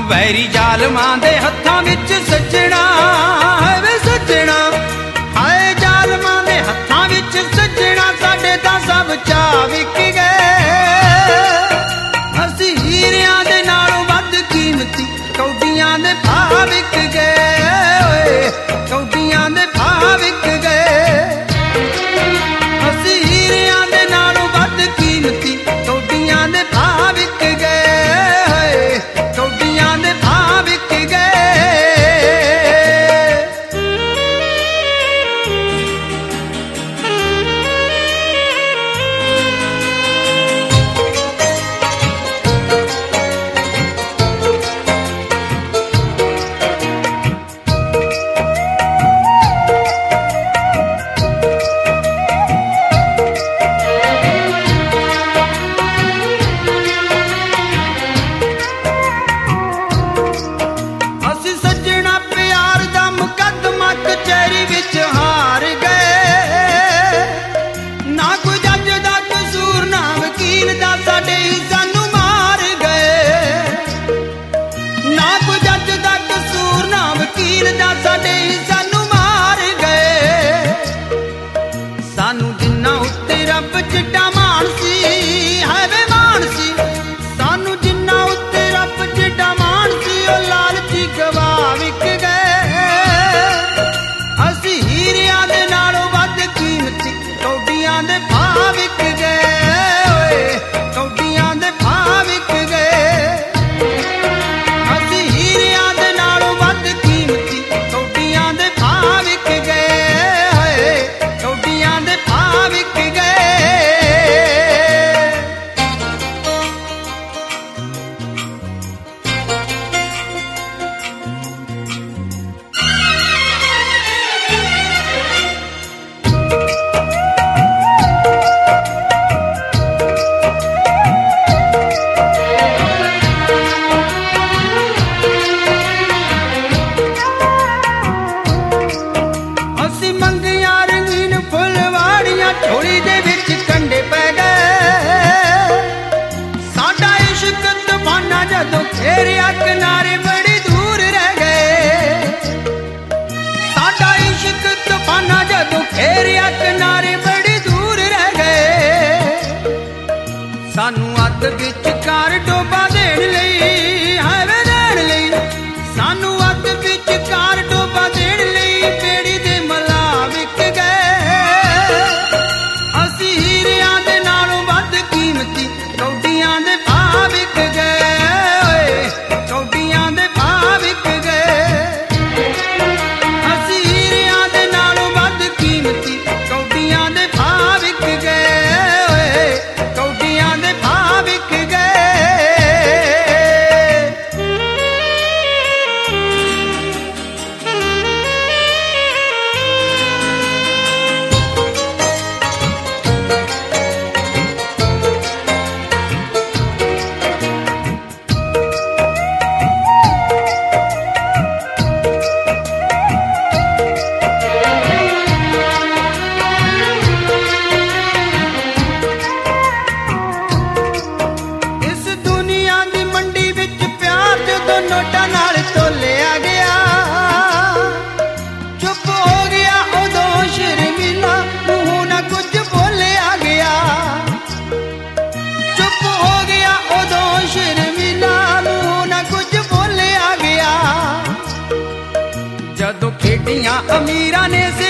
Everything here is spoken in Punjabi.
ਵੈਰੀ ਜ਼ਾਲਮਾਂ ਦੇ ਹੱਥਾਂ ਵਿੱਚ ਸੱਜਣਾ ਵੇ ਸੱਜਣਾ, ਹਾਏ ਜ਼ਾਲਮਾਂ ਦੇ ਹੱਥਾਂ ਵਿੱਚ ਸੱਜਣਾ, ਸਾਡੇ ਤਾਂ ਸਭ ਚਾਅ ਵਿਕ ਗਏ। ਅਸੀਂ ਹੀਰਿਆਂ ਦੇ ਨਾਲੋਂ ਵੱਧ ਕੀਮਤੀ ਕੌਡੀਆਂ ਦੇ ਭਾਅ ਵਿਕ ਗਏ ਓਏ, ਕੌਡੀਆਂ ਦੇ ਭਾਅ ਵਿਕ ਗਏ। ਅਸੀਂ ਹੀਰਿਆਂ ਦੇ ਨਾਲੋਂ ਵੱਧ ਕੀਮਤੀ ਕੌਡੀਆਂ ਦੇ ਭਾਅ ਵਿਕ ਗਏ, ਕੌਡੀਆਂ ਦੇ ਭਾਅ ਵਿਕ ਗਏ। ਸਾਨੂੰ ਜਿੰਨਾ ਉੱਤੇ ਰੱਬ ਜਿੱਡਾ ਮਾਣ ਸੀ, ਹੈ ਵੇ ਮਾਣ ਸੀ, ਸਾਨੂੰ ਜਿੰਨਾ ਉੱਤੇ ਰੱਬ ਜਿੱਡਾ ਮਾਣ ਸੀ, ਉਹ ਲਾਲਚੀ ਗਵਾ ਵਿਕ ਗਏ। ਅਸੀਂ ਹੀਰਿਆਂ ਦੇ ਨਾਲੋਂ ਵੱਧ ਕੀਮਤੀ ਕੌਡੀਆਂ ਦੇ ਭਾਅ ਵਿਕ ਗਏ ਓਏ, ਕੌਡੀਆਂ ਦੇ ਭਾਅ ਵਿਕ ਗਏ। ਅਸੀਂ ਹੀਰਿਆਂ ਦੇ ਨਾਲੋਂ ਵੱਧ ਕੀਮਤੀ ਕੌਡੀਆਂ ਦੇ ਭਾਅ ਵਿਕ ਗਏ, ਕੌਡੀਆਂ ਦੇ ਭਾਅ ਵਿਕ ਗਏ। ਅਸੀਂ ਮੰਗੀਆਂ ਰੰਗੀਨ ਫੁੱਲਵਾੜੀਆਂ, ਝੋਲੀ ਦੇ ਵਿੱਚ ਕੰਡੇ ਪੈ ਗਏ। ਸਾਡਾ ਇਸ਼ਕ ਤੂਫਾਨਾਂ ਜਦੋਂ ਘੇਰਿਆ, ਕਿਨਾਰੇ ਬੜੀ ਦੂਰ ਰਹਿ ਗਏ। ਸਾਡਾ ਇਸ਼ਕ ਤੂਫਾਨਾਂ ਜਦੋਂ ਘੇਰਿਆ, ਕਿਨਾਰੇ ਬੜੀ ਦੂਰ ਰਹਿ ਗਏ। ਸਾਨੂੰ ਅੱਧ ਵਿਚਕਾਰ ਡੋਬਾ ਦੇਣ ਲਈ, ਹੈ ਵੇ ਦੇਣ ਲਈ, ਸਾਨੂੰ ਅੱਧ ਵਿਚਕਾਰ ਡੋਬਾ ਦੇਣ ਲਈ ਬੇੜੀ ਦੇ ਮਲਾ ਵਿਕ ਗਏ। ਅਸੀਂ ਹੀਰਿਆਂ ਦੇ ਨਾਲੋਂ ਵੱਧ ਕੀਮਤੀ ਕੌਡੀਆਂ ਦੇ ਭਾਅ ਵਿਕ ਗਏ ਓਏ, ਕੌਡੀਆਂ ਦੇ ਭਾਅ ਵਿਕ ਗਏ। ਅਸੀਂ ਹੀਰਿਆਂ ਦੇ ਨਾਲੋਂ ਵੱਧ ਕੀਮਤੀ ਕੌਡੀਆਂ ਦੇ ਭਾਅ ਵਿਕ ਗਏ ਓਏ, ਕੌਡੀਆਂ ਦੇ ਭਾਅ ਵਿਕ ਗਏ। ਇਸ ਦੁਨੀਆ ਦੀ ਮੰਡੀ ਵਿੱਚ ਪਿਆਰ ਜਦੋਂ ਨੋਟਾਂ ਨਾਲ ਤੋਲਿਆ ਗਿਆ, ਚੁੱਪ ਹੋ ਗਿਆ ਉਦੋਂ ਸ਼ਰਮੀਲਾ, ਮੂੰਹੋਂ ਨਾ ਕੁਝ ਬੋਲਿਆ ਗਿਆ। ਚੁੱਪ ਹੋ ਗਿਆ ਉਦੋਂ ਸ਼ਰਮੀਲਾ, ਮੂੰਹੋਂ ਨਾ ਕੁਝ ਬੋਲਿਆ ਗਿਆ। ਜਦੋਂ ਖੇਡੀਆਂ ਅਮੀਰਾਂ ਨੇ